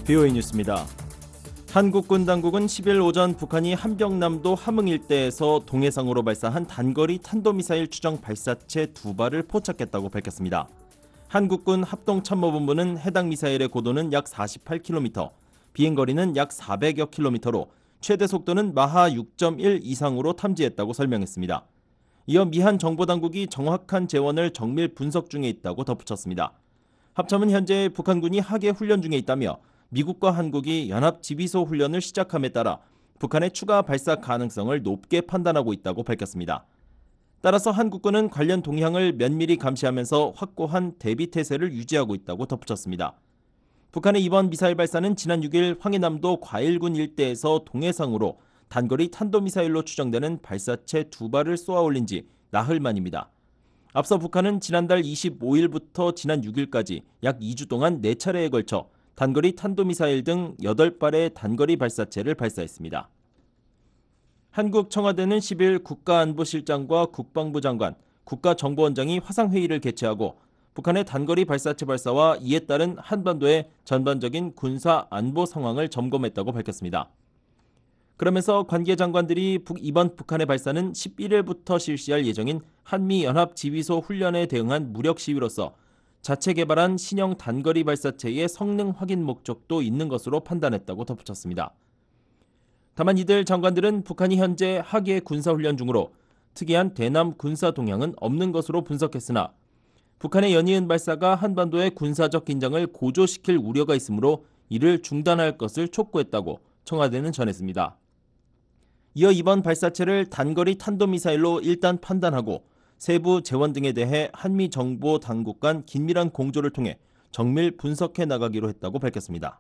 BOA 뉴스입니다. 한국군 당국은 10일 오전 북한이 함경남도 함흥 일대에서 동해상으로 발사한 단거리 탄도미사일 추정 발사체 2발을 포착했다고 밝혔습니다. 한국군 합동참모본부는 해당 미사일의 고도는 약 48km, 비행거리는 약 400여 km로 최대 속도는 마하 6.1 이상으로 탐지했다고 설명했습니다. 이어 미한 정보당국이 정확한 재원을 정밀 분석 중에 있다고 덧붙였습니다. 합참은 현재 북한군이 하계 훈련 중에 있다며 미국과 한국이 연합 지휘소 훈련을 시작함에 따라 북한의 추가 발사 가능성을 높게 판단하고 있다고 밝혔습니다. 따라서 한국군은 관련 동향을 면밀히 감시하면서 확고한 대비 태세를 유지하고 있다고 덧붙였습니다. 북한의 이번 미사일 발사는 지난 6일 황해남도 과일군 일대에서 동해상으로 단거리 탄도미사일로 추정되는 발사체 2발을 쏘아 올린 지 나흘 만입니다. 앞서 북한은 지난달 25일부터 지난 6일까지 약 2주 동안 4차례에 걸쳐 단거리 탄도미사일 등 8발의 단거리 발사체를 발사했습니다. 한국 청와대는 10일 국가안보실장과 국방부 장관, 국가정보원장이 화상회의를 개최하고 북한의 단거리 발사체 발사와 이에 따른 한반도의 전반적인 군사 안보 상황을 점검했다고 밝혔습니다. 그러면서 관계 장관들이 이번 북한의 발사는 11일부터 실시할 예정인 한미연합지휘소 훈련에 대응한 무력 시위로서 자체 개발한 신형 단거리 발사체의 성능 확인 목적도 있는 것으로 판단했다고 덧붙였습니다. 다만 이들 장관들은 북한이 현재 하계 군사훈련 중으로 특이한 대남 군사 동향은 없는 것으로 분석했으나 북한의 연이은 발사가 한반도의 군사적 긴장을 고조시킬 우려가 있으므로 이를 중단할 것을 촉구했다고 청와대는 전했습니다. 이어 이번 발사체를 단거리 탄도미사일로 일단 판단하고 세부 재원 등에 대해 한미 정보 당국 간 긴밀한 공조를 통해 정밀 분석해 나가기로 했다고 밝혔습니다.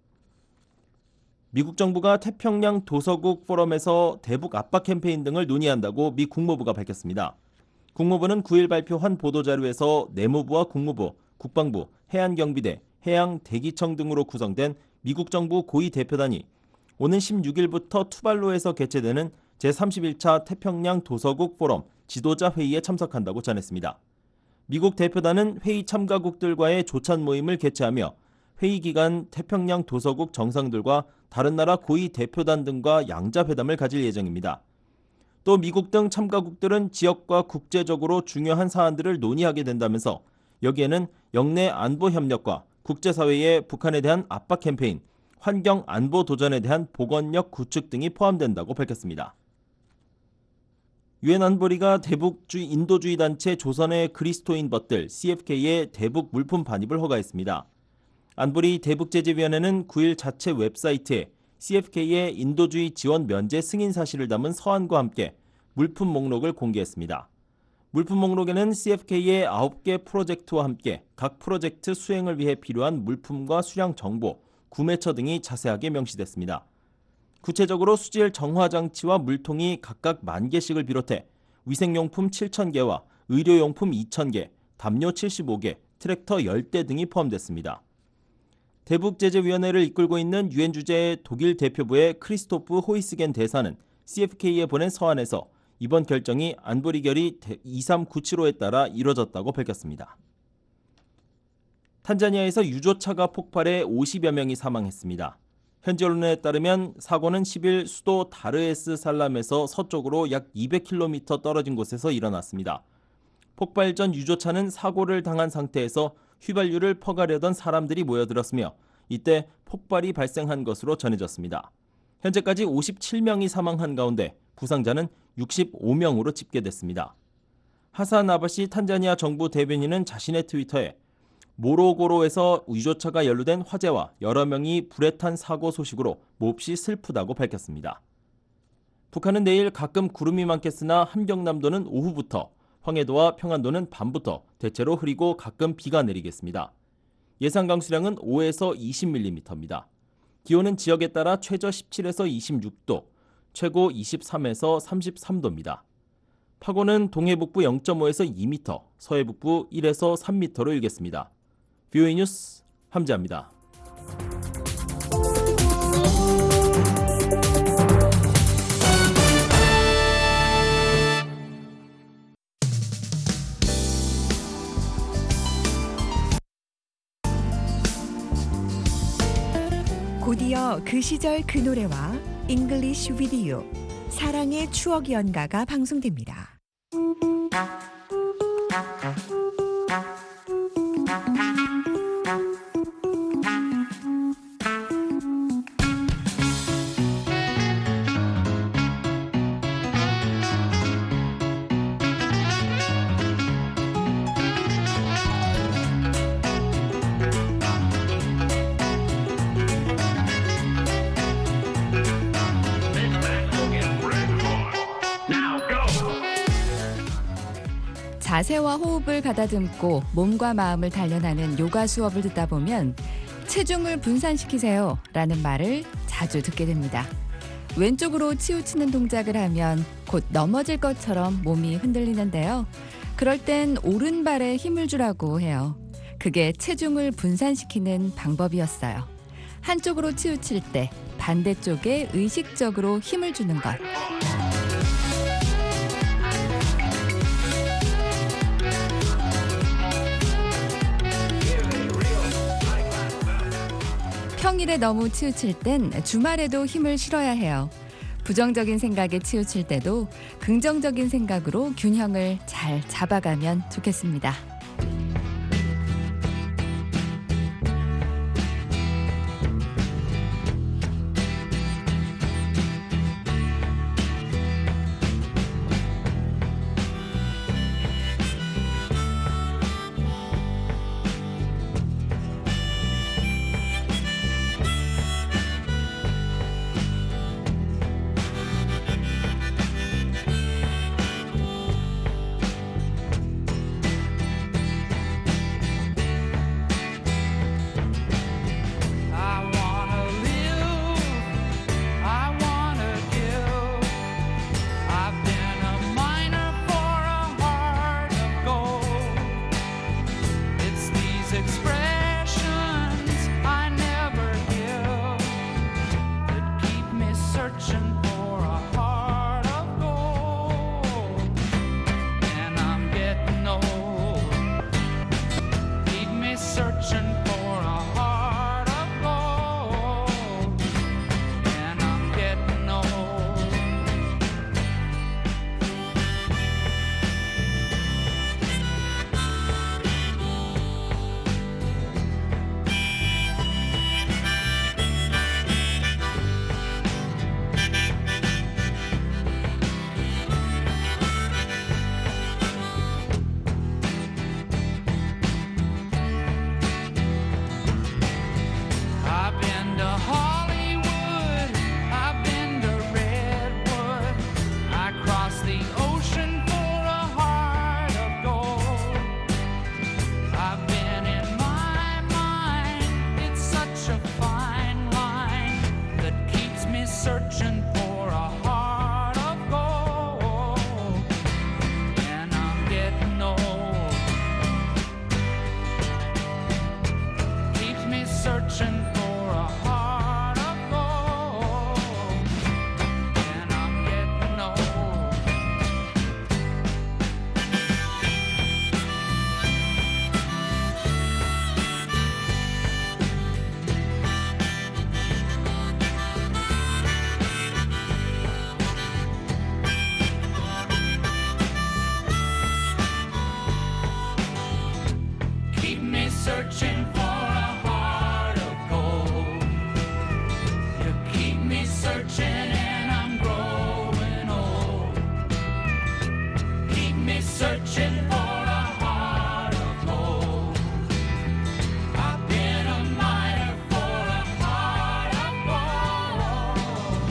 미국 정부가 태평양 도서국 포럼에서 대북 압박 캠페인 등을 논의한다고 미 국무부가 밝혔습니다. 국무부는 9일 발표한 보도자료에서 내무부와 국무부, 국방부, 해안경비대, 해양대기청 등으로 구성된 미국 정부 고위 대표단이 오는 16일부터 투발로에서 개최되는 제31차 태평양 도서국 포럼 지도자 회의에 참석한다고 전했습니다. 미국 대표단은 회의 참가국들과의 조찬 모임을 개최하며 회의 기간 태평양 도서국 정상들과 다른 나라 고위 대표단 등과 양자회담을 가질 예정입니다. 또 미국 등 참가국들은 지역과 국제적으로 중요한 사안들을 논의하게 된다면서 여기에는 영내 안보 협력과 국제사회의 북한에 대한 압박 캠페인, 환경 안보 도전에 대한 보건력 구축 등이 포함된다고 밝혔습니다. 유엔 안보리가 대북주의 인도주의 단체 조선의 그리스도인 벗들 CFK의 대북 물품 반입을 허가했습니다. 안보리 대북제재위원회는 9일 자체 웹사이트에 CFK의 인도주의 지원 면제 승인 사실을 담은 서한과 함께 물품 목록을 공개했습니다. 물품 목록에는 CFK의 9개 프로젝트와 함께 각 프로젝트 수행을 위해 필요한 물품과 수량 정보, 구매처 등이 자세하게 명시됐습니다. 구체적으로 수질 정화장치와 물통이 각각 10,000개씩을 비롯해 위생용품 7,000개와 의료용품 2,000개, 담요 75개, 트랙터 10대 등이 포함됐습니다. 대북제재위원회를 이끌고 있는 유엔 주재의 독일 대표부의 크리스토프 호이스겐 대사는 CFK에 보낸 서한에서 이번 결정이 안보리 결의 2397호에 따라 이뤄졌다고 밝혔습니다. 탄자니아에서 유조차가 폭발해 50여 명이 사망했습니다. 현지 언론에 따르면 사고는 10일 수도 다르에스 살람에서 서쪽으로 약 200km 떨어진 곳에서 일어났습니다. 폭발 전 유조차는 사고를 당한 상태에서 휘발유를 퍼가려던 사람들이 모여들었으며 이때 폭발이 발생한 것으로 전해졌습니다. 현재까지 57명이 사망한 가운데 부상자는 65명으로 집계됐습니다. 하산 아바시 탄자니아 정부 대변인은 자신의 트위터에 모로고로에서 유조차가 연루된 화재와 여러 명이 불에 탄 사고 소식으로 몹시 슬프다고 밝혔습니다. 북한은 내일 가끔 구름이 많겠으나 함경남도는 오후부터, 황해도와 평안도는 밤부터 대체로 흐리고 가끔 비가 내리겠습니다. 예상 강수량은 5에서 20mm입니다. 기온은 지역에 따라 최저 17에서 26도, 최고 23에서 33도입니다. 파고는 동해북부 0.5에서 2m, 서해북부 1에서 3m로 일겠습니다. BOA 뉴스 함재합니다. 이어 그 시절 그 노래와 잉글리쉬 비디오 사랑의 추억 연가가 방송됩니다. 자세와 호흡을 가다듬고 몸과 마음을 단련하는 요가 수업을 듣다 보면 체중을 분산시키세요 라는 말을 자주 듣게 됩니다. 왼쪽으로 치우치는 동작을 하면 곧 넘어질 것처럼 몸이 흔들리는데요. 그럴 땐 오른발에 힘을 주라고 해요. 그게 체중을 분산시키는 방법이었어요. 한쪽으로 치우칠 때 반대쪽에 의식적으로 힘을 주는 것. 평일에 너무 치우칠 땐 주말에도 힘을 실어야 해요. 부정적인 생각에 치우칠 때도 긍정적인 생각으로 균형을 잘 잡아가면 좋겠습니다. Searching for a heart of gold. You keep me searching and I'm growing old. Keep me searching for a heart of gold. I've been a miner for a heart of gold.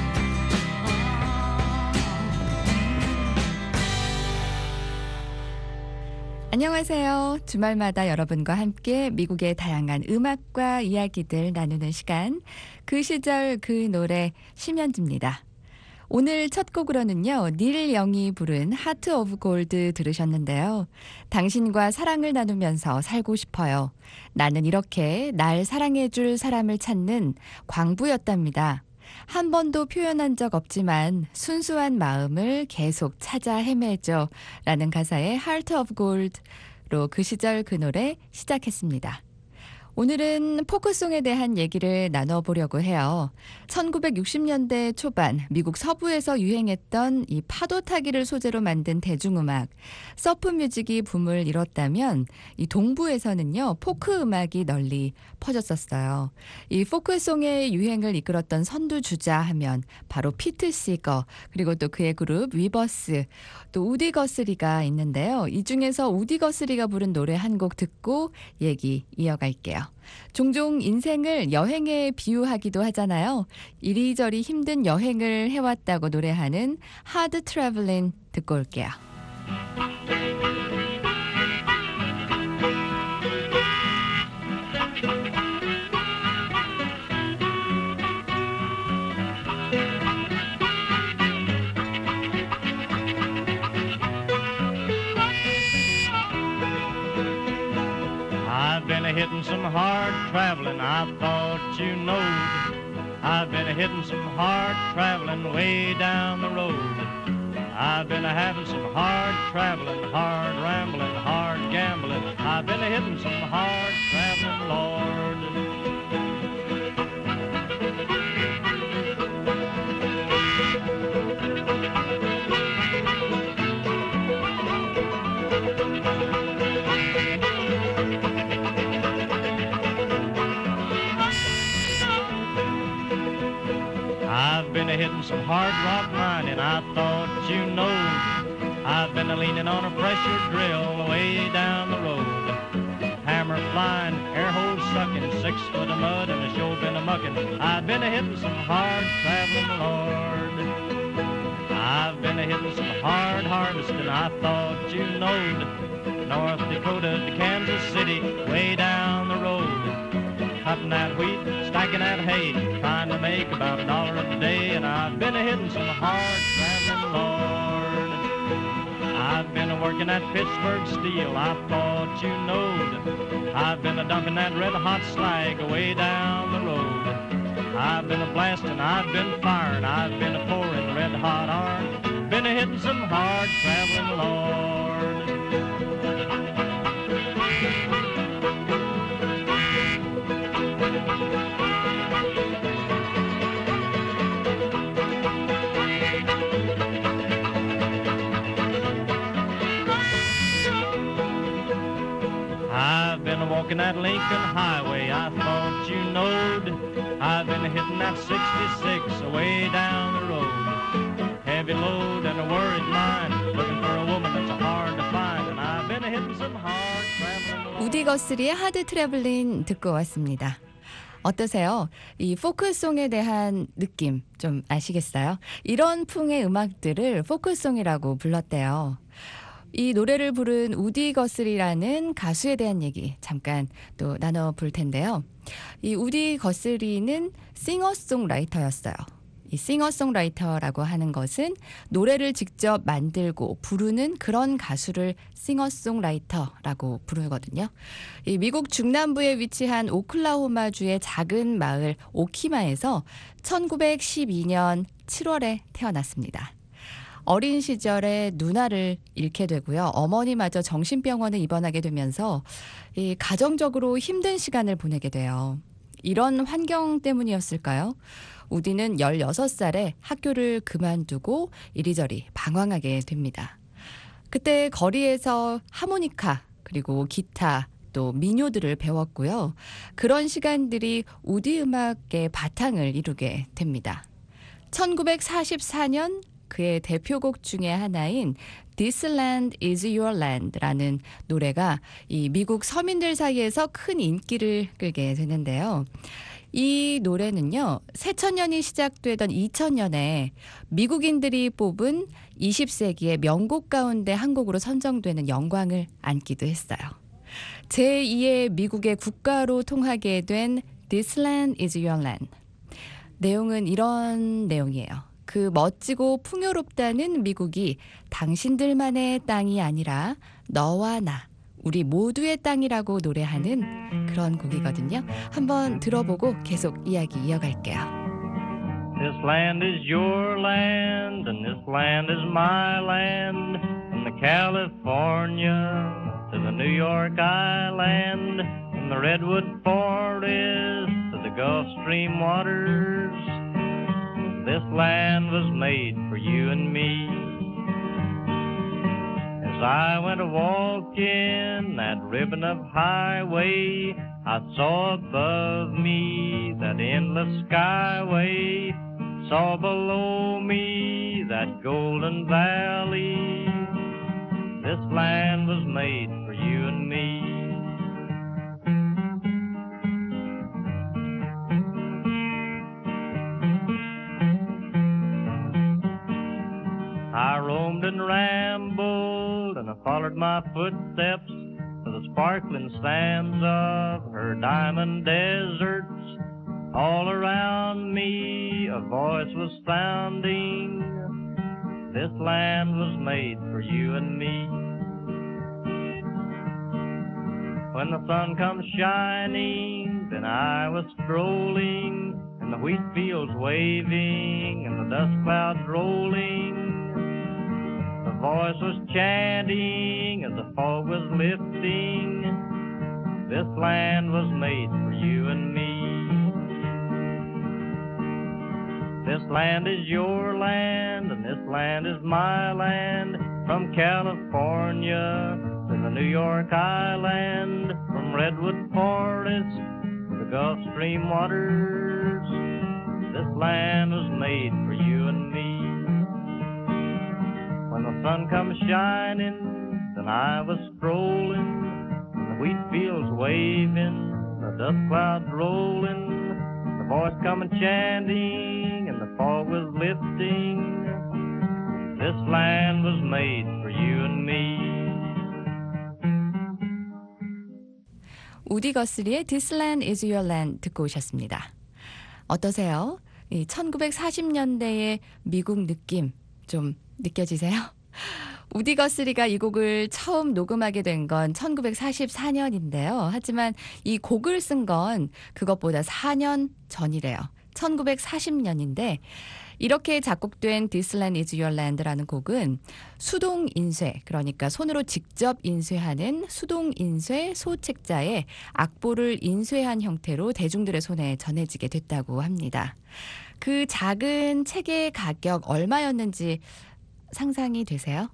안녕하세요. 주말마다 여러분과 함께 미국의 다양한 음악과 이야기들 나누는 시간, 그 시절 그 노래 심연지입니다. 오늘 첫 곡으로는요, 닐 영이 부른 하트 오브 골드 들으셨는데요. 당신과 사랑을 나누면서 살고 싶어요. 나는 이렇게 날 사랑해줄 사람을 찾는 광부였답니다. 한 번도 표현한 적 없지만 순수한 마음을 계속 찾아 헤매죠. 라는 가사의 Heart of Gold로 그 시절 그 노래 시작했습니다. 오늘은 포크송에 대한 얘기를 나눠보려고 해요. 1960년대 초반 미국 서부에서 유행했던 이 파도 타기를 소재로 만든 대중음악, 서프 뮤직이 붐을 이뤘다면 이 동부에서는요, 포크 음악이 널리 퍼졌었어요. 이 포크송의 유행을 이끌었던 선두주자 하면 바로 피트 시거, 그리고 또 그의 그룹 위버스, 또 우디 거스리가 있는데요. 이 중에서 우디 거스리가 부른 노래 한 곡 듣고 얘기 이어갈게요. 종종 인생을 여행에 비유하기도 하잖아요. 이리저리 힘든 여행을 해왔다고 노래하는 하드 트래블링 듣고 올게요. I've been a-hitting some hard traveling, I thought you knowed. I've been a-hitting some hard traveling way down the road. I've been a-having some hard traveling, hard rambling, hard gambling. I've been a-hitting some hard traveling, Lord. I've been a-hitting some hard rock mining, I thought you knowed. I've been a-leaning on a pressure drill way down the road. Hammer flying, air hole sucking, 6 foot of mud and a show been a-mucking. I've been a-hitting some hard traveling, Lord. I've been a-hitting some hard harvesting, I thought you knowed. North Dakota to Kansas City, way down the road. Cutting that wheat, stacking that hay, trying to make about $1 a day. And I've been a-hitting some hard traveling, Lord. I've been a-working that Pittsburgh steel, I thought you knowed. I've been a-dumping that red-hot slag way down the road. I've been a-blasting, I've been firing, I've been a-pouring red-hot iron. Been a-hitting some hard traveling, Lord. I've been a-walking that Lincoln Highway, I thought you knowed. I've been a-hitting that 66 away down the road. Heavy load and a worried mind, looking for a woman that's hard to find. And I've been a-hitting some hard traveling. 우디 거스리의 하드 트래블링 듣고 왔습니다. 어떠세요? 이 포크송에 대한 느낌 좀 아시겠어요? 이런 풍의 음악들을 포크송이라고 불렀대요. 이 노래를 부른 우디 거스리라는 가수에 대한 얘기 잠깐 또 나눠볼 텐데요. 이 우디 거스리는 싱어송라이터였어요. 이 싱어송라이터라고 하는 것은 노래를 직접 만들고 부르는 그런 가수를 싱어송라이터라고 부르거든요. 이 미국 중남부에 위치한 오클라호마주의 작은 마을 오키마에서 1912년 7월에 태어났습니다. 어린 시절에 누나를 잃게 되고요. 어머니마저 정신병원에 입원하게 되면서 이 가정적으로 힘든 시간을 보내게 돼요. 이런 환경 때문이었을까요? 우디는 16살에 학교를 그만두고 이리저리 방황하게 됩니다. 그때 거리에서 하모니카 그리고 기타 또 민요들을 배웠고요. 그런 시간들이 우디 음악의 바탕을 이루게 됩니다. 1944년 그의 대표곡 중에 하나인 This Land is Your Land라는 노래가 이 미국 서민들 사이에서 큰 인기를 끌게 되는데요. 이 노래는요, 새천년이 시작되던 2000년에 미국인들이 뽑은 20세기의 명곡 가운데 한 곡으로 선정되는 영광을 안기도 했어요. 제2의 미국의 국가로 통하게 된 This Land is Your Land. 내용은 이런 내용이에요. 그 멋지고 풍요롭다는 미국이 당신들만의 땅이 아니라 너와 나, 우리 모두의 땅이라고 노래하는 그런 곡이거든요. 한번 들어보고 계속 이야기 이어갈게요. This land is your land, and this land is my land. From the California to the New York Island, from from the redwood forest to the Gulf Stream waters. This land was made for you and me. As I went a walking that ribbon of highway, I saw above me that endless skyway, saw below me that golden valley. This land was made for you and me. I roamed and rambled, and I followed my footsteps to the sparkling sands of her diamond deserts. All around me a voice was sounding, this land was made for you and me. When the sun comes shining, then I was strolling, and the wheat fields waving, and the dust clouds rolling. The voice was chanting as the fog was lifting, this land was made for you and me. This land is your land, and this land is my land, from California to the New York Island, from redwood forest to the Gulf Stream waters. This land was made for you and me. When the sun comes shining, then I was strolling, and the wheat fields waving, the dust clouds rolling, the voice coming chanting, and the fog was lifting. This land was made for you and me. 우디 거슬리의 This Land Is Your Land 듣고 오셨습니다. 어떠세요? 이 1940년대의 미국 느낌 좀 느껴지세요? 우디 거슬리가 이 곡을 처음 녹음하게 된 건 1944년인데요. 하지만 이 곡을 쓴 건 그것보다 4년 전이래요. 1940년인데 이렇게 작곡된 This Land Is Your Land라는 곡은 수동 인쇄, 그러니까 손으로 직접 인쇄하는 수동 인쇄 소책자에 악보를 인쇄한 형태로 대중들의 손에 전해지게 됐다고 합니다. 그 작은 책의 가격 얼마였는지 상상이 되세요?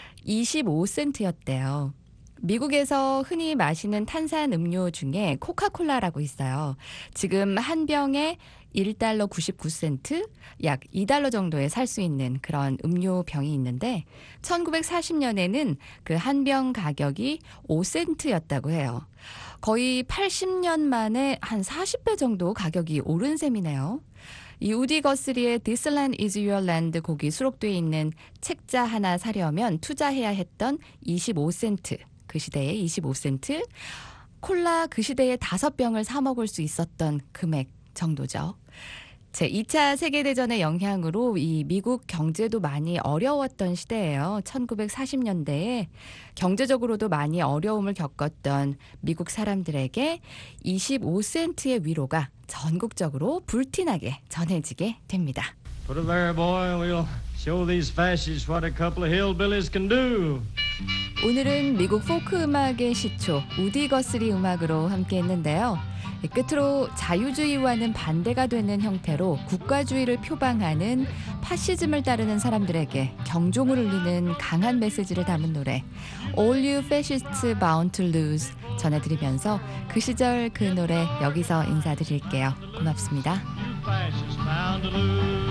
25센트였대요. 미국에서 흔히 마시는 탄산 음료 중에 코카콜라라고 있어요. 지금 한 병에 1달러 99센트, 약 2달러 정도에 살 수 있는 그런 음료병이 있는데 1940년에는 그 한 병 가격이 5센트였다고 해요. 거의 80년 만에 한 40배 정도 가격이 오른 셈이네요. 이 우디 거슬리의 This Land Is Your Land 곡이 수록되어 있는 책자 하나 사려면 투자해야 했던 25센트, 그 시대에 25센트, 콜라 그 시대에 5병을 사 먹을 수 있었던 금액 정도죠. 제2차 세계대전의 영향으로 이 미국 경제도 많이 어려웠던 시대예요. 1940년대에 경제적으로도 많이 어려움을 겪었던 미국 사람들에게 25센트의 위로가 전국적으로 불티나게 전해지게 됩니다. Put it there, boy. We'll show these fascists what a couple of hillbillies can do. 오늘은 미국 포크 음악의 시초 우디 거슬리 음악으로 함께했는데요. 끝으로 자유주의와는 반대가 되는 형태로 국가주의를 표방하는 파시즘을 따르는 사람들에게 경종을 울리는 강한 메시지를 담은 노래 All You Fascists Bound to Lose 전해드리면서 그 시절 그 노래 여기서 인사드릴게요. 고맙습니다. Fascists bound to lose.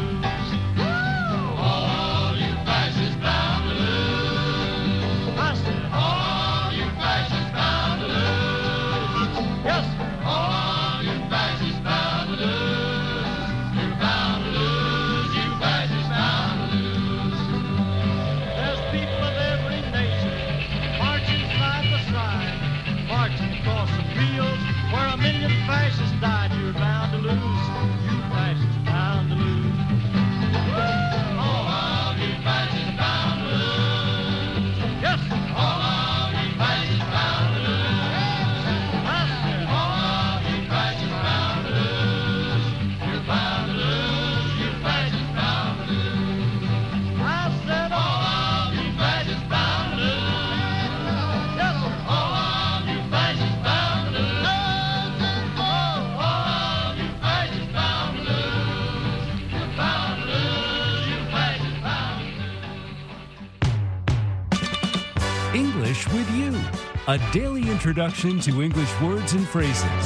All you fascists bound to lose. I said, All you fascists bound to lose. yes, sir. All you fascists bound to lose. You're bound to lose. You fascists bound to lose. There's people of every nation marching side by side, marching across the fields where a million fascists died. You're bound to lose. You fascists bound to lose. All you fascists bound to lose. Yes, sir. All you fascists bound to lose. I said, All you fascists bound to lose. You're bound to lose. You fascists bound to lose. I said, All you fascists bound to lose. yes, sir. All you fascists bound to lose. You, a daily introduction to English words and phrases.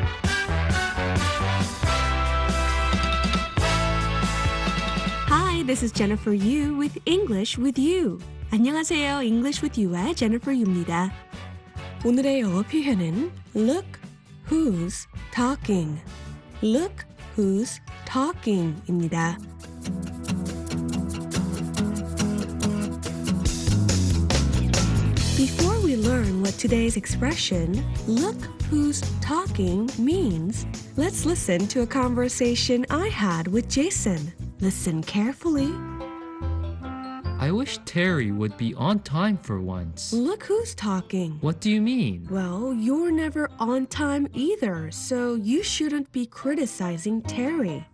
Hi, this is Jennifer Yu with English with You. 안녕하세요. English with You의 Jennifer Yu입니다. 오늘의 영어 표현은 Look who's talking. Look who's talking입니다. Before we learn what today's expression, look who's talking means, let's listen to a conversation I had with Jason. Listen carefully. I wish Terry would be on time for once. Look who's talking. What do you mean? Well, you're never on time either, so you shouldn't be criticizing Terry.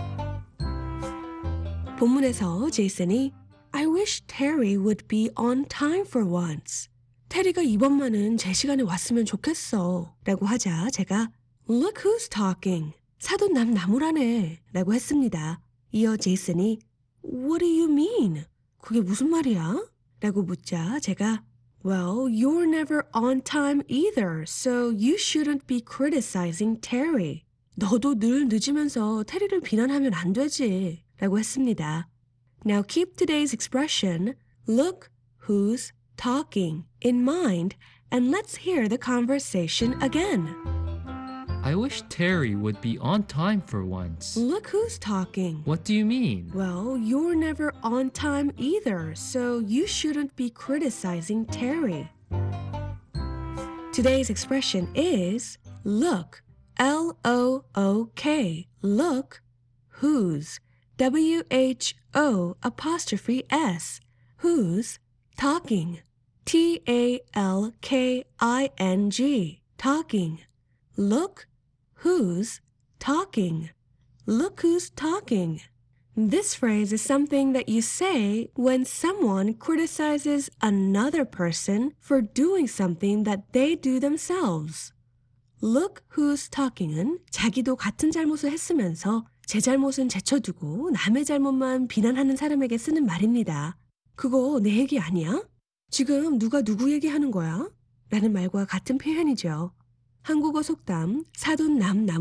본문에서 제이슨이 I wish Terry would be on time for once. 테리가 이번만은 제 시간에 왔으면 좋겠어 라고 하자 제가 Look who's talking. 사돈 나무라네 라고 했습니다. 이어 제이슨이 What do you mean? 그게 무슨 말이야? 라고 묻자 제가 Well, you're never on time either, so you shouldn't be criticizing Terry. 너도 늘 늦으면서 테리를 비난하면 안 되지 라고 했습니다. Now keep today's expression, look who's talking, in mind, and let's hear the conversation again. I wish Terry would be on time for once. Look who's talking. What do you mean? Well, you're never on time either, so you shouldn't be criticizing Terry. Today's expression is look, L-O-O-K, look who's, W-H-O apostrophe S, who's talking, T-A-L-K-I-N-G, talking. Look who's talking. Look who's talking. This phrase is something that you say when someone criticizes another person for doing something that they do themselves. Look who's talking은 자기도 같은 잘못을 했으면서 제 잘못은 제쳐두고 남의 잘못만 비난하는 사람에게 쓰는 말입니다. 그거 내 얘기 아니야? 지금 누가 누구 얘기하는 거야? 라는 말과 같은 표현이죠. 한국어 속담 사돈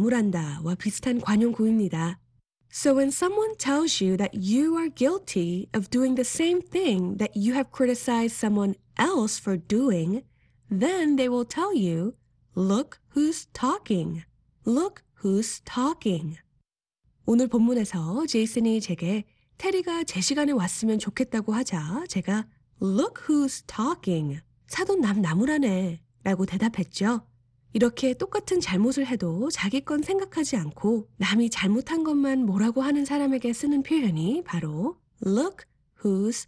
나무란다와 비슷한 관용구입니다. So when someone tells you that you are guilty of doing the same thing that you have criticized someone else for doing, then they will tell you, look who's talking. Look who's talking. 오늘 본문에서 제이슨이 제게 테리가 제 시간에 왔으면 좋겠다고 하자 제가 Look who's talking. 사돈 나무라네 라고 대답했죠. 이렇게 똑같은 잘못을 해도 자기 건 생각하지 않고 남이 잘못한 것만 뭐라고 하는 사람에게 쓰는 표현이 바로 Look who's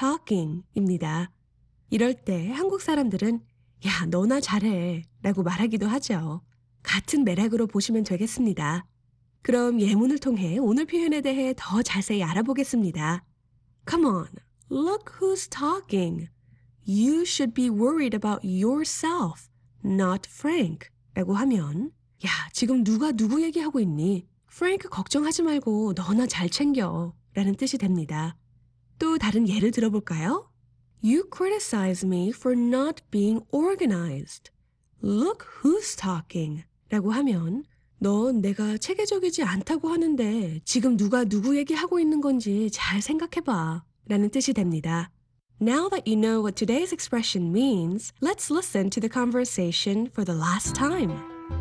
talking입니다. 이럴 때 한국 사람들은 야, 너나 잘해 라고 말하기도 하죠. 같은 맥락으로 보시면 되겠습니다. 그럼 예문을 통해 오늘 표현에 대해 더 자세히 알아보겠습니다. Come on, look who's talking. You should be worried about yourself, not Frank. 라고 하면 야, 지금 누가 누구 얘기하고 있니? 프랭크 걱정하지 말고 너나 잘 챙겨. 라는 뜻이 됩니다. 또 다른 예를 들어볼까요? You criticize me for not being organized. Look who's talking. 라고 하면 넌 내가 체계적이지 않다고 하는데 지금 누가 누구 얘기하고 있는 건지 잘 생각해봐. 라는 뜻이 됩니다. Now that you know what today's expression means, let's listen to the conversation for the last time.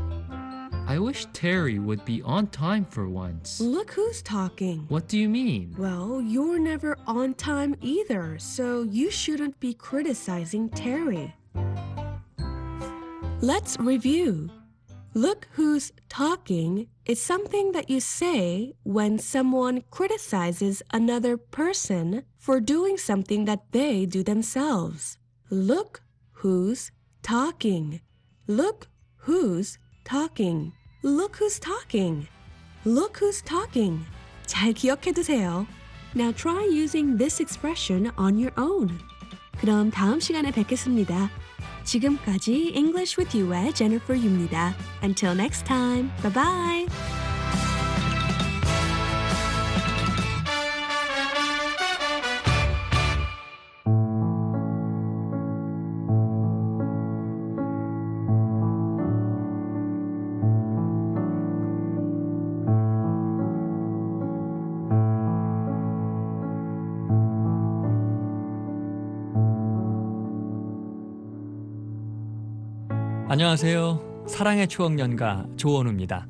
I wish Terry would be on time for once. Look who's talking. What do you mean? Well, you're never on time either, so you shouldn't be criticizing Terry. Let's review. Look who's talking is something that you say when someone criticizes another person for doing something that they do themselves. Look who's talking. Look who's talking. Look who's talking. Look who's talking. 잘 기억해두세요. Now try using this expression on your own. 그럼 다음 시간에 뵙겠습니다. 지금까지 English with You의 Jennifer Yu입니다. Until next time. Bye bye. 안녕하세요. 사랑의 추억 연가 조원우입니다.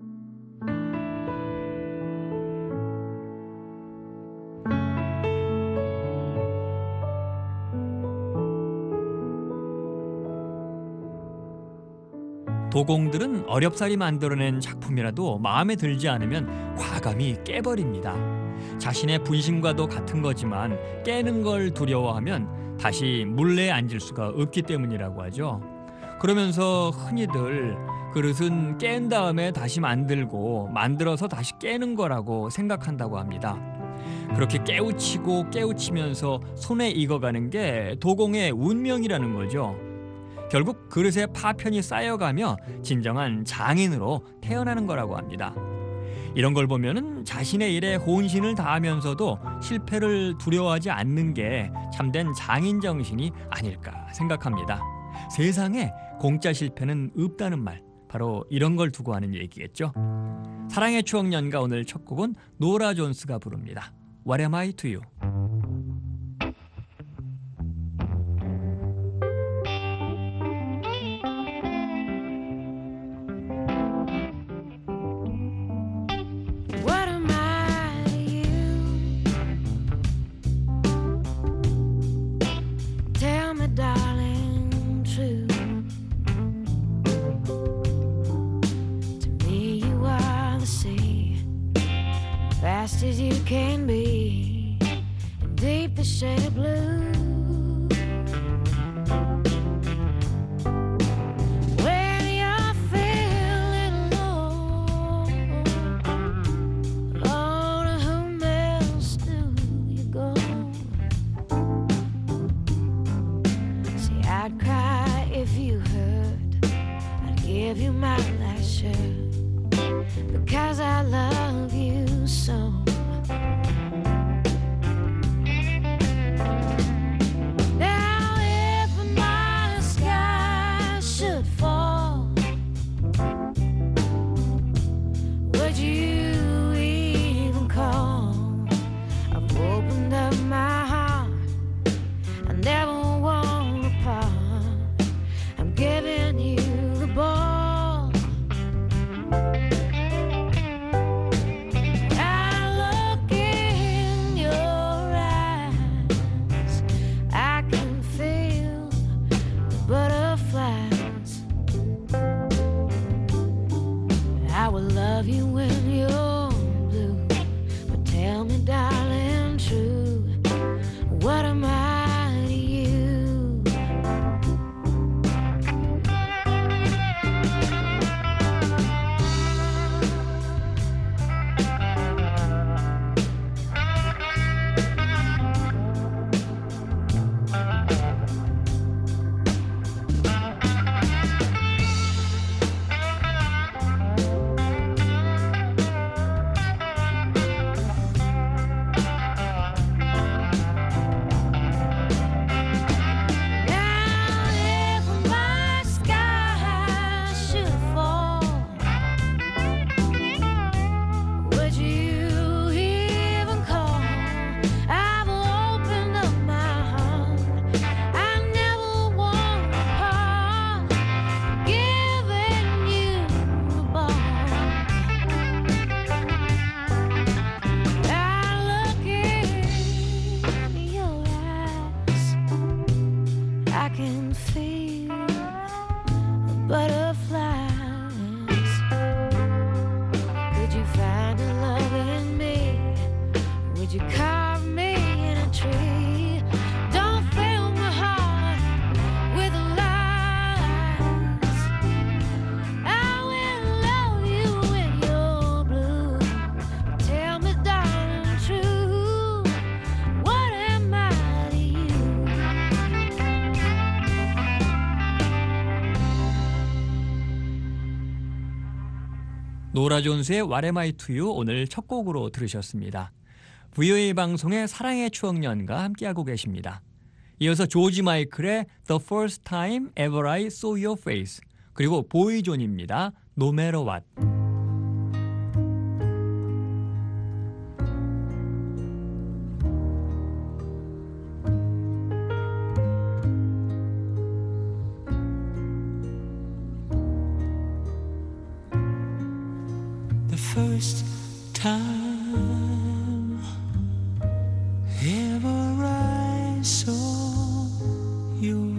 도공들은 어렵사리 만들어낸 작품이라도 마음에 들지 않으면 과감히 깨버립니다. 자신의 분신과도 같은 거지만 깨는 걸 두려워하면 다시 물레에 앉을 수가 없기 때문이라고 하죠. 그러면서 흔히들 그릇은 깬 다음에 다시 만들어서 다시 깨는 거라고 생각한다고 합니다. 그렇게 깨우치면서 손에 익어가는 게 도공의 운명이라는 거죠. 결국 그릇에 파편이 쌓여가며 진정한 장인으로 태어나는 거라고 합니다. 이런 걸 보면은 자신의 일에 혼신을 다하면서도 실패를 두려워하지 않는 게 참된 장인 정신이 아닐까 생각합니다. 세상에 공짜 실패는 없다는 말, 바로 이런 걸 두고 하는 얘기겠죠. 사랑의 추억 연가 오늘 첫 곡은 노라 존스가 부릅니다. What am I to you? What am I to you? Tell me, darling, true. To me, you are the sea, fast as you can be, and deep the shade of blue. Give you my last shirt because I love you so. Now if my sky should fall, would you even call? I've opened up my heart, I never want to part. I'm giving you the ball. Love you when you're blue, but tell me, darling, true, what am I to you? 노라 존스의 What am I to you 오늘 첫 곡으로 들으셨습니다. VOA 방송의 사랑의 추억 연가 함께하고 계십니다. 이어서 조지 마이클의 The First Time Ever I Saw Your Face, 그리고 보이존입니다. No Matter What. first time ever I saw your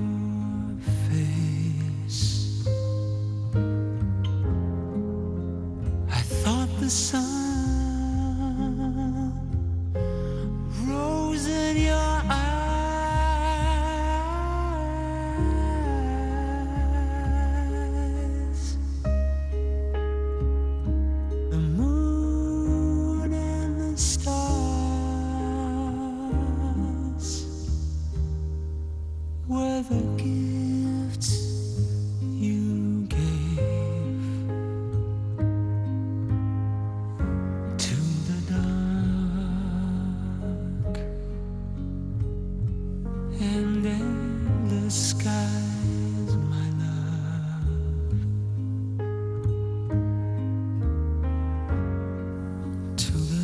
face, I thought the sun rose in your eyes. The moon and the stars were the gifts you gave to the dark and endless skies, my love. To the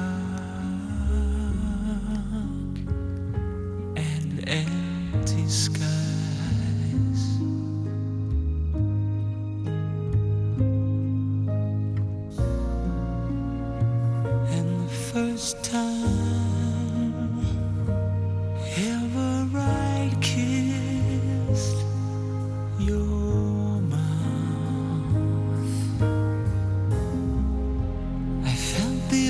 dark and empty skies. And the first time ever I kissed your mouth, I felt the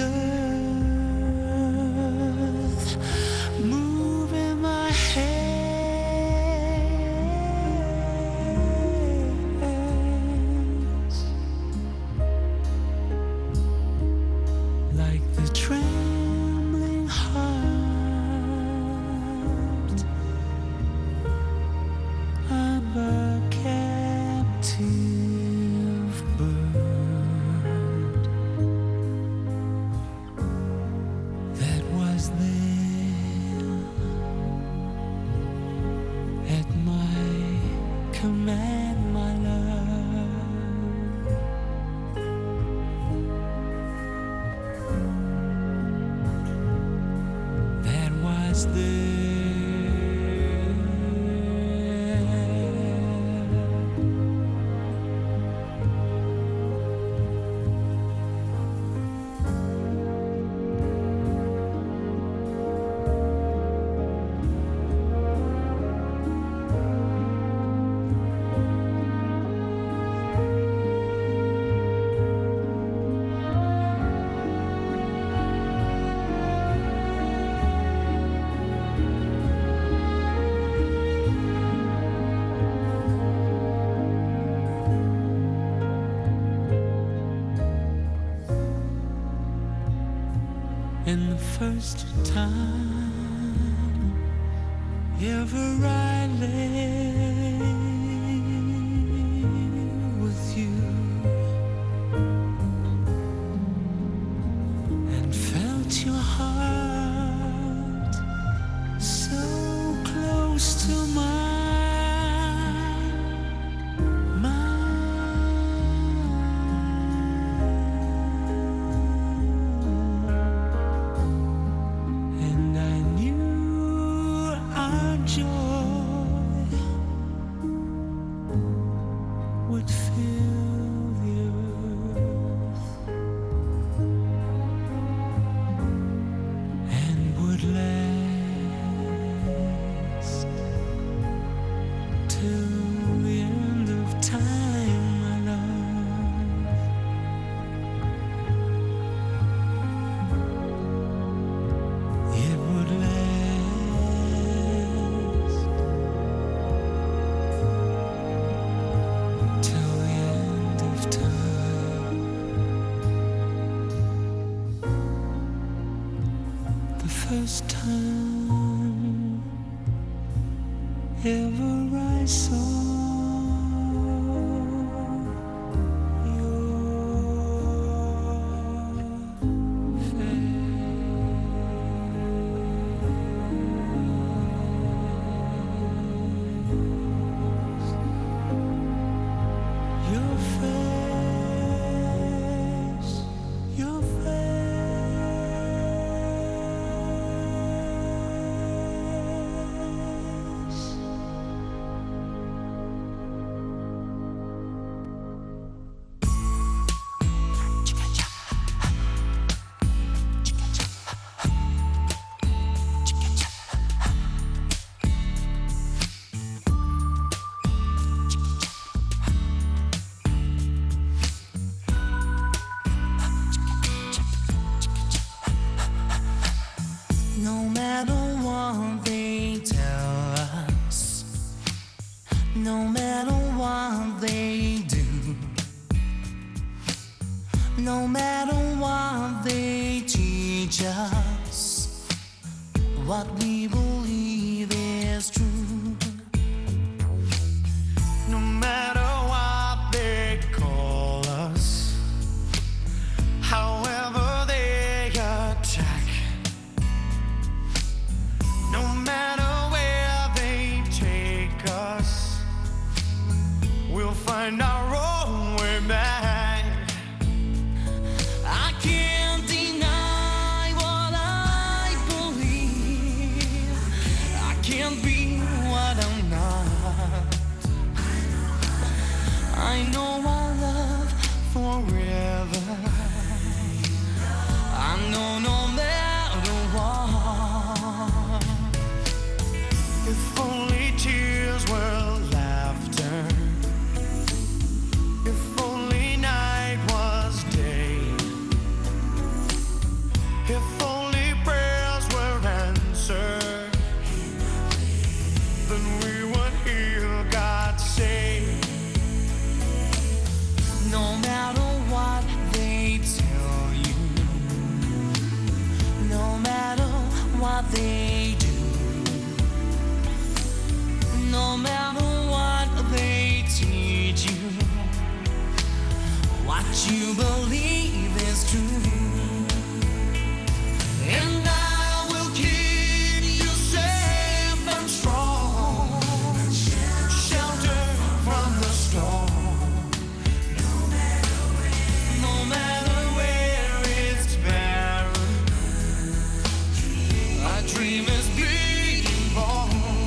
earth move in my hands, like the trembling heart of a captive bird that was there at my command, my love. That was there. And the first time ever I lay with you and felt your heart so close to mine, and I knew our joy would fill the earth and would last till the end of time, my love. It would last till the end No matter what they teach us, what we believe is true. No matter what they call us, however they attack, no matter where they take us, we'll find our own way back. I can't deny what I believe. I can't be what I'm not. I know our love forever. I know no matter what. If only tears were laughter. If only night was day. If only prayers were answered, then we would hear God say, no matter what they tell you, no matter what they do, no matter what they teach you, what you believe is true. And I will keep you safe and strong, shelter from the storm. No matter where it's barren, a dream is being born.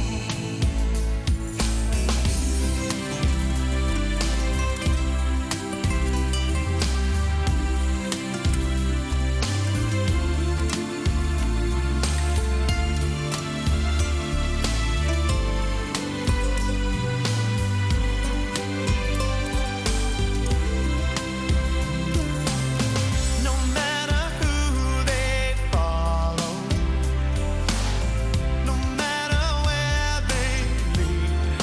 No matter who they follow, no matter where they lead,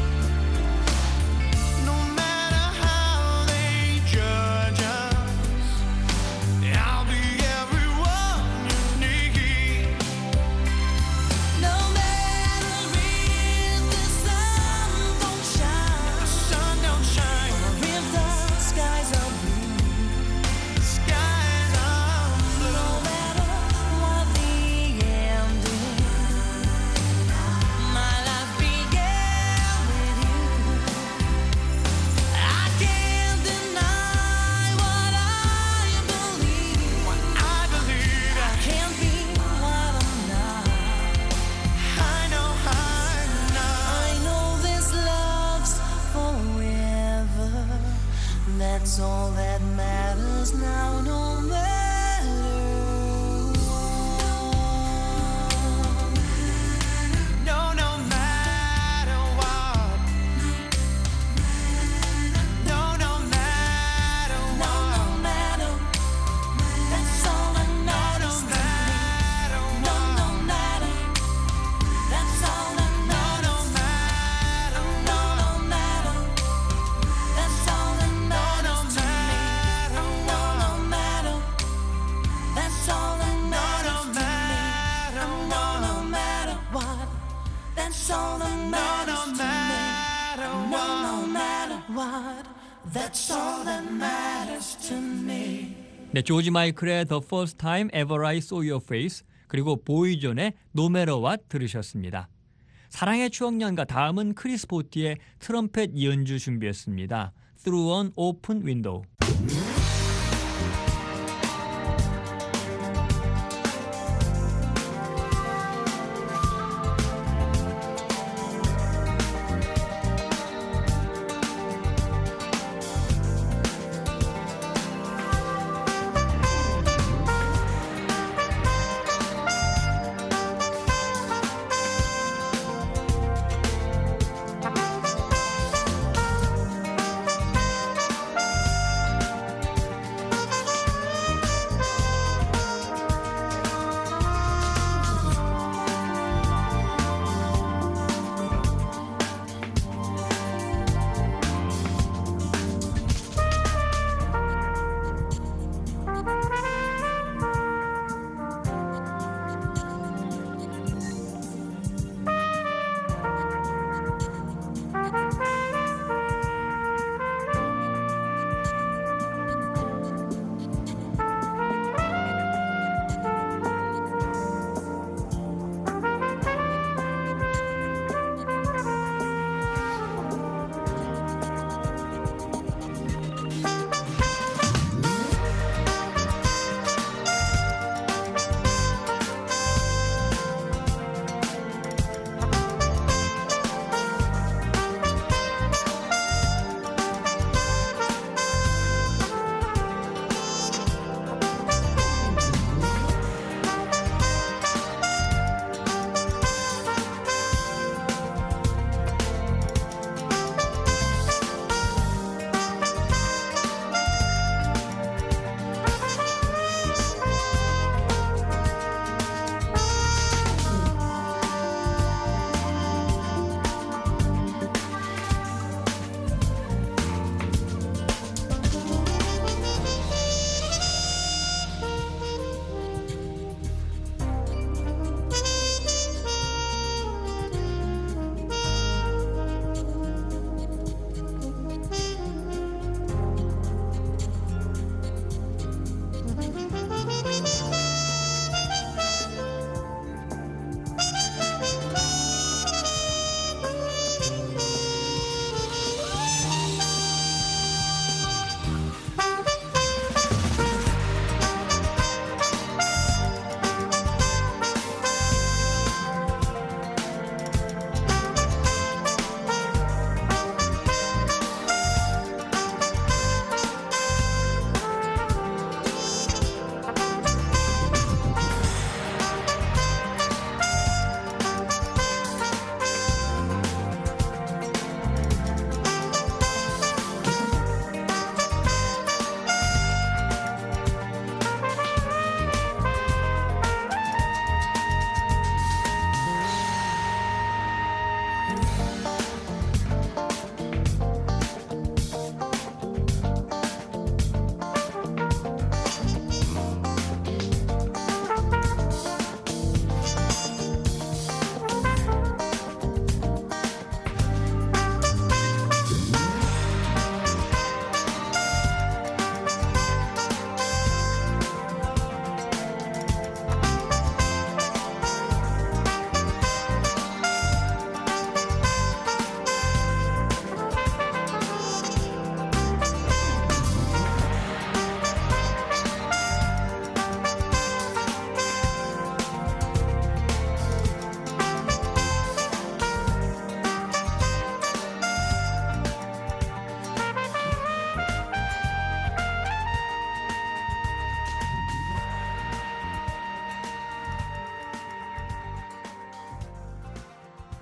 no matter how they judge us, I'll be everyone you need. No matter if the sun don't shine, or if the skies are blue. No matter what the end is, my life began with you. I can't deny what I believe. I can't be what I'm not. I know this love's forever. That's all that matters now, no matter what. No matter what. No matter what. No matter. That's all that matters to me. No matter. That's all that matters. No matter. That's all that matters to me. No matter. That's all that matters to me. No matter what. That's all that matters to me. No matter what. That's all that matters to me. 네, 조지 마이클의 The First Time Ever I Saw Your Face 그리고 보이존의 No Matter What 들으셨습니다. 사랑의 추억연가 다음은 크리스 보티의 트럼펫 연주 준비했습니다. Through an Open Window.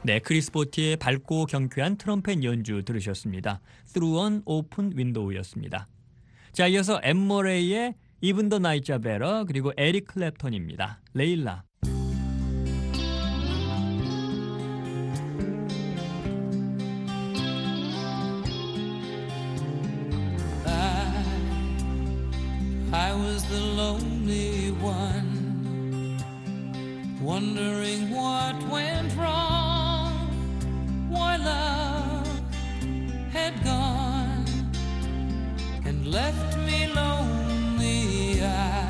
네, 크리스 보티의 밝고 경쾌한 트럼펫 연주 들으셨습니다. Through an Open Window였습니다. 자, 이어서 엠 머레이의 Even the Nights Are Better 그리고 에릭 클랩턴입니다. 레일라. I was the lonely one, wondering what went wrong, why love had gone and left me lonely.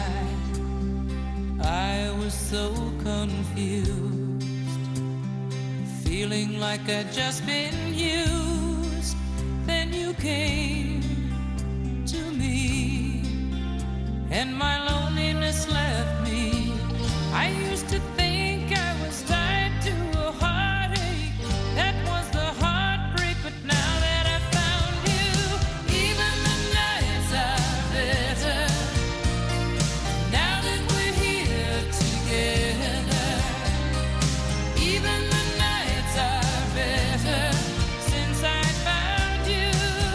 I was so confused, feeling like I'd just been used. Then you came to me, and my loneliness left me. I used to think I was tied to a heartache. That was the heartbreak, but now that I found you, even the nights are better. Now that we're here together, even the nights are better since I found you.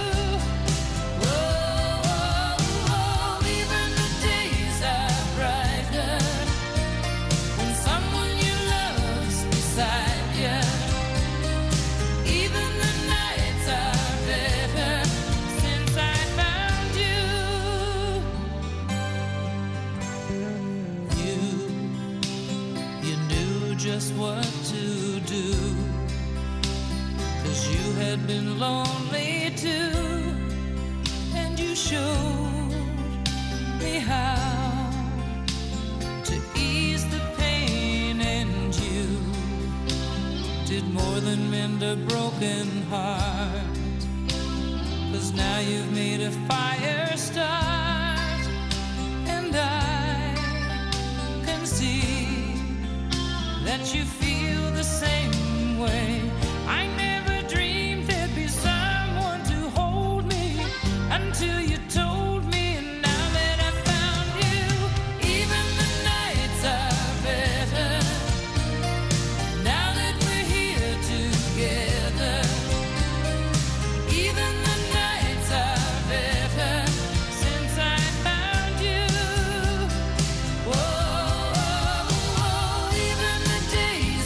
Oh, even the days are brighter when someone you love's beside you. Even the nights are better since I found you. You knew just what to do, 'cause you had been lonely too, and you showed me how to ease the pain, and you did more than mend a broken heart, 'cause now you've made a fire start, and I can see that you feel the same way. I never dreamed there'd be someone to hold me until you told me, and now that I found you, even the nights are better. Now that we're here together, even the nights are better since I found you. Oh, even the days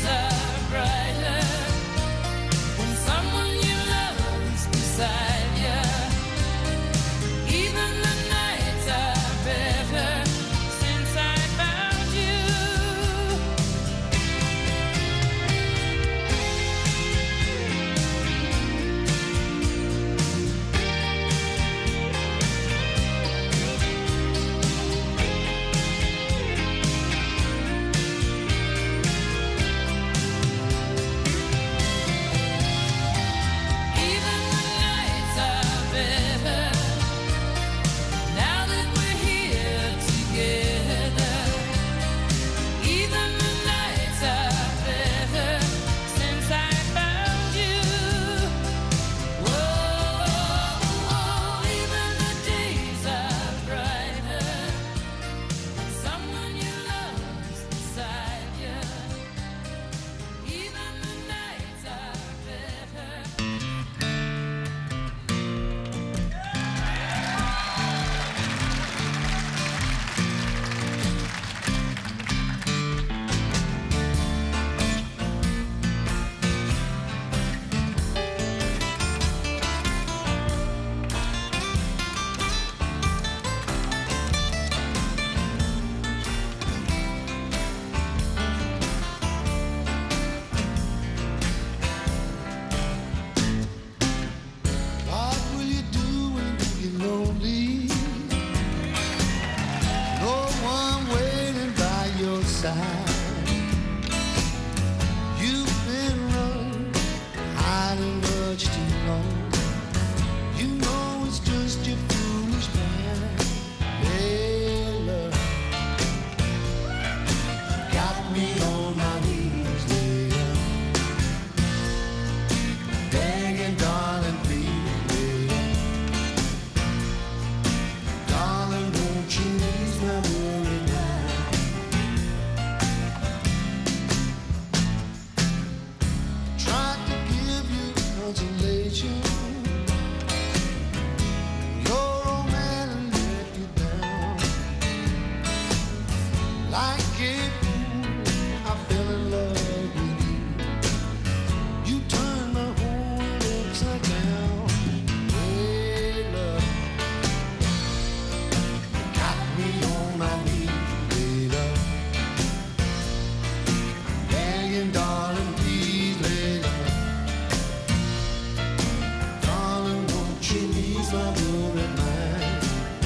ease my worried mind.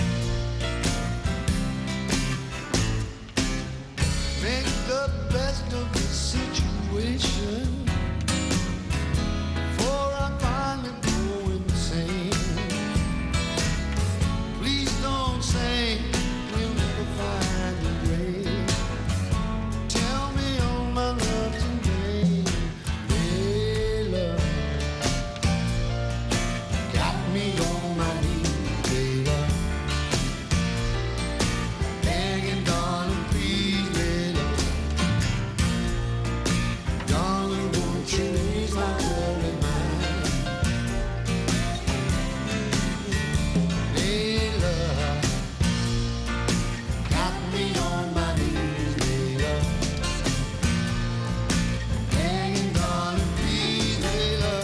Make the best of the situation, for I finally go insane. Please don't say we'll never find a grave. Tell me all my love today, Layla. Got me on my knees, Layla. Begging, darling, please, Layla. Darling, won't you ease my worried mind? Layla. Got me on my knees, Layla. Begging, darling, please, Layla.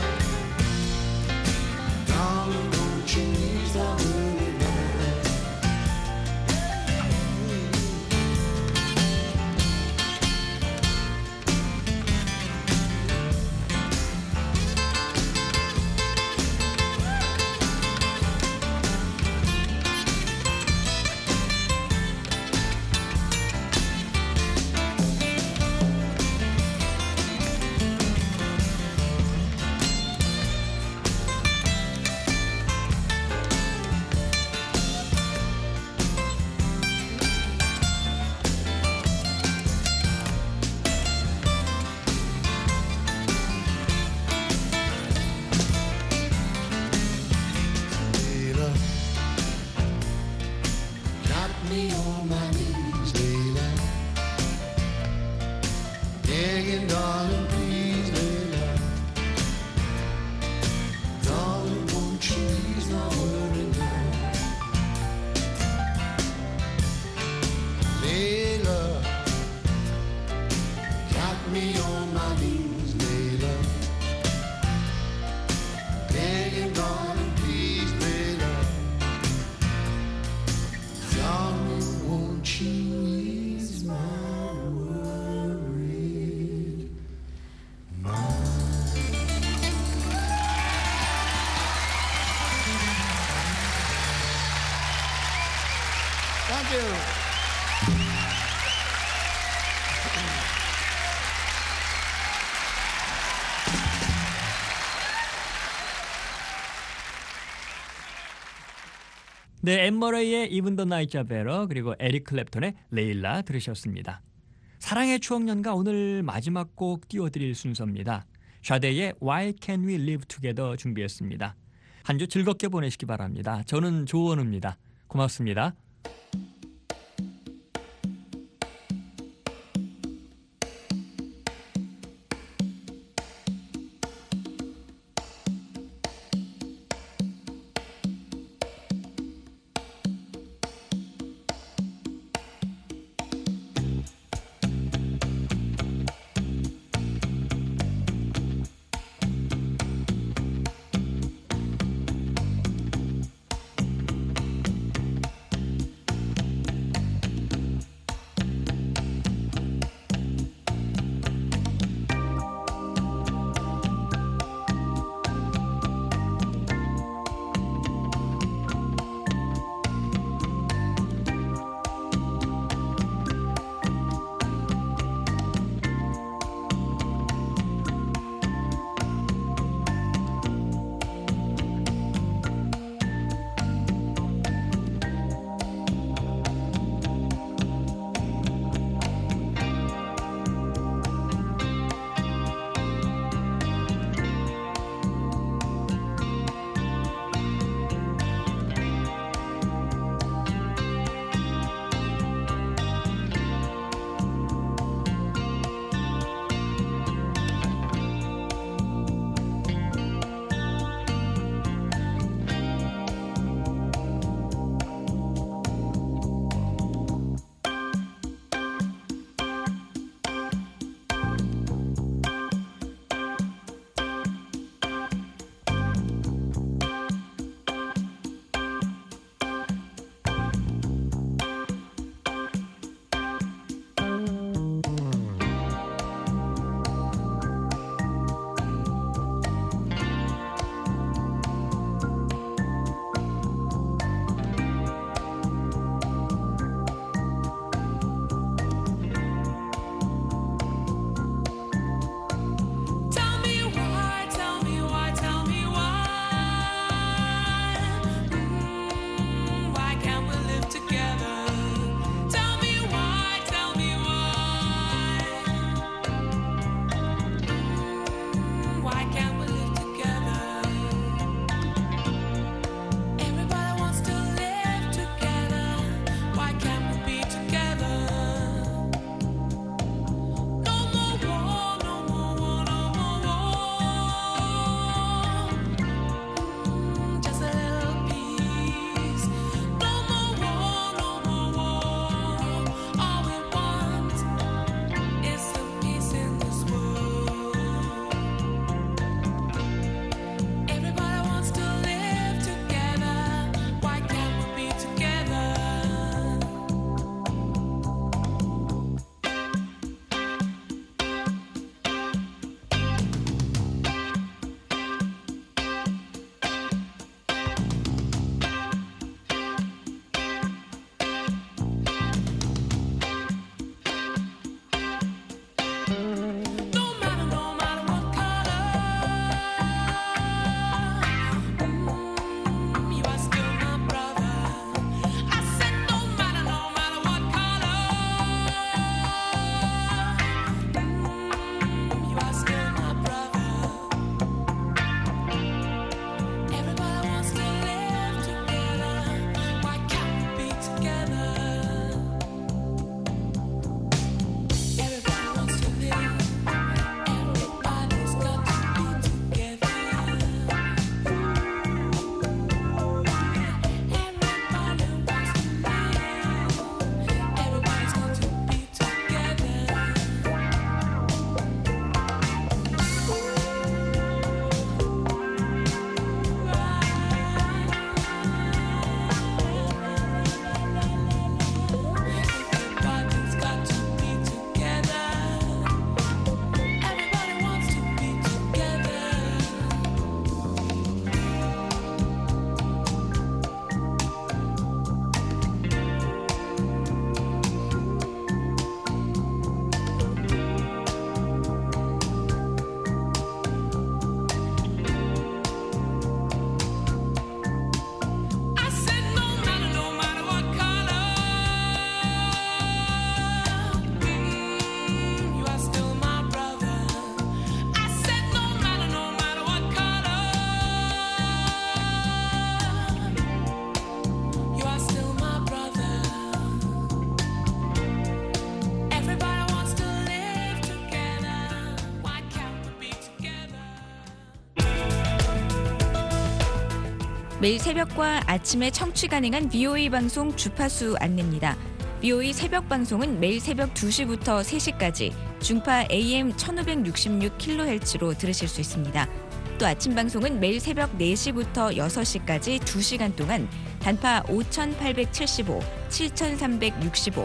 Darling, won't you ease my worried mind? Layla. Got me on my knees, Layla. Begging, darling, please, Layla. Darling, won't you ease my worried mind? Layla. Got me on my knees, Layla. Begging, darling, please, Layla. Darling, won't you ease my worried mind? Thank you. 네, 앤 머레이의 Even the Nights Are Better 그리고 에릭 클랩톤의 레일라 들으셨습니다. 사랑의 추억 연가 오늘 마지막 곡 띄워드릴 순서입니다. 샤데이의 Why Can't We Live Together 준비했습니다. 한 주 즐겁게 보내시기 바랍니다. 저는 조원우입니다. 고맙습니다. 매일 새벽과 아침에 청취 가능한 VOA 방송 주파수 안내입니다. VOA 새벽 방송은 매일 새벽 2시부터 3시까지 중파 AM 1566kHz로 들으실 수 있습니다. 또 아침 방송은 매일 새벽 4시부터 6시까지 2시간 동안 단파 5875, 7365,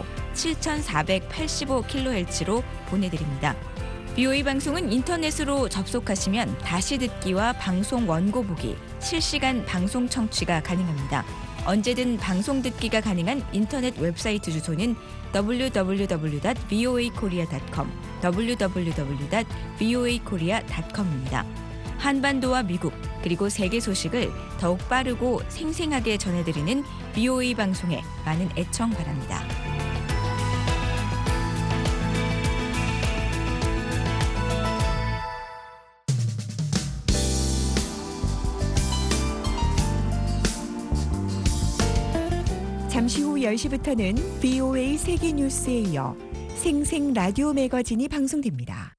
7485kHz로 보내드립니다. VOA 방송은 인터넷으로 접속하시면 다시 듣기와 방송 원고 보기, 실시간 방송 청취가 가능합니다. 언제든 방송 듣기가 가능한 인터넷 웹사이트 주소는 www.voakorea.com, www.voakorea.com입니다. 한반도와 미국 그리고 세계 소식을 더욱 빠르고 생생하게 전해드리는 VOA 방송에 많은 애청 바랍니다. 잠시 후 10시부터는 VOA 세계 뉴스에 이어 생생 라디오 매거진이 방송됩니다.